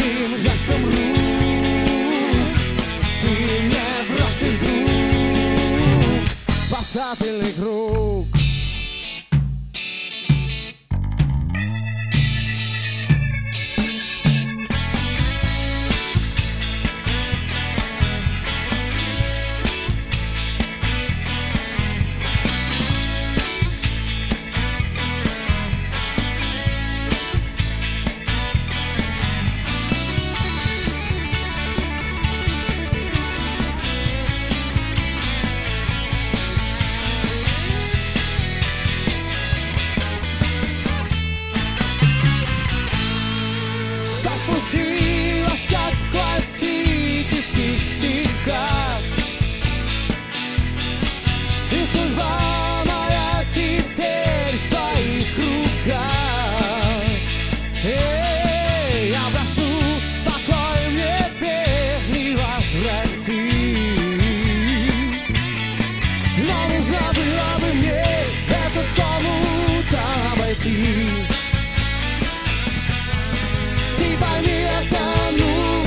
легким жестом рук ты мне бросишь, друг, спасательный круг. Случилось, как в классических стихах, и судьба моя теперь в твоих руках. Я прошу, покой мне прежний возврати, но нужно было бы мне этот комнату обойти. Ты пойми, я тону,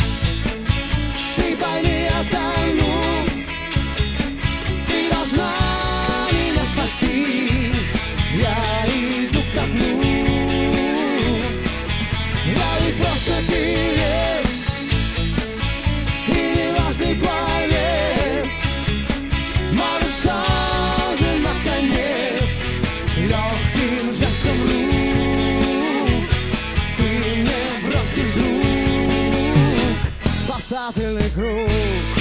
ты пойми, я тону, ты должна меня спасти, я иду ко дну. Я ведь просто певец и неважный пловец, может, тоже наконец легким жестом рук спасательный круг.